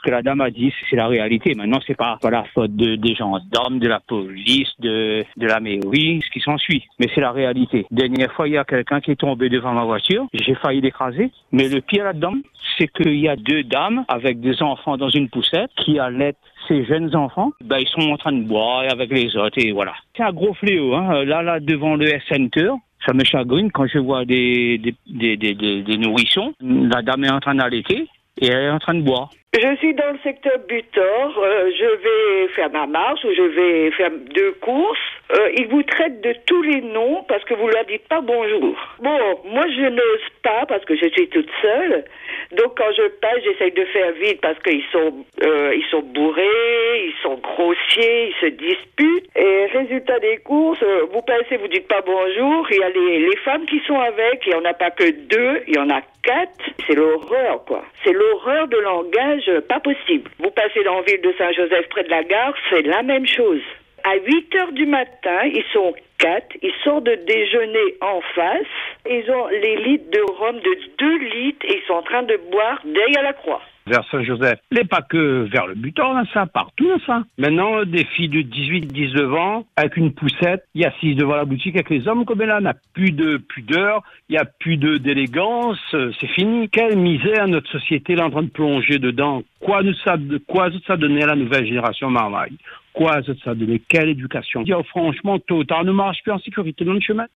que la dame a dit, c'est la réalité. Maintenant, c'est pas la faute des gendarmes, de la police, de la mairie, ce qui s'ensuit. Mais c'est la réalité. Dernière fois, il y a quelqu'un qui est tombé devant ma voiture. J'ai failli l'écraser. Mais le pire là-dedans, c'est qu'il y a deux dames avec des enfants dans une poussette qui allaitent ces jeunes enfants. Ils sont en train de boire avec les autres et voilà. C'est un gros fléau. Là, devant le S-Center. Ça me chagrine quand je vois des nourrissons. La dame est en train d'allaiter et elle est en train de boire. Je suis dans le secteur Butor, je vais faire ma marche ou je vais faire 2 courses. Ils vous traitent de tous les noms parce que vous leur dites pas bonjour. Bon, moi je n'ose pas parce que je suis toute seule. Donc quand je passe, j'essaye de faire vite parce qu'ils sont bourrés, ils sont grossiers, ils se disputent. Et résultat des courses, vous passez, vous dites pas bonjour. Il y a les femmes qui sont avec, il y en a pas que 2, il y en a 4. C'est l'horreur, quoi. C'est l'horreur de langage. Pas possible. Vous passez dans la ville de Saint-Joseph près de la gare, c'est la même chose. À 8h du matin, ils sont 4, ils sortent de déjeuner en face, ils ont les litres de rhum de 2 litres et ils sont en train de boire derrière la croix. Vers Saint-Joseph. Mais pas que vers le Butor, là, ça, partout, là, ça. Maintenant, des filles de 18-19 ans, avec une poussette, ils assisent devant la boutique avec les hommes, comme là, on n'a plus de pudeur, il n'y a plus d'élégance, c'est fini. Quelle misère notre société est en train de plonger dedans. Quoi ça donner à la nouvelle génération Marmaille? Quoi ça donner? Quelle éducation? Franchement, tôt ou tard, on ne marche plus en sécurité dans le chemin.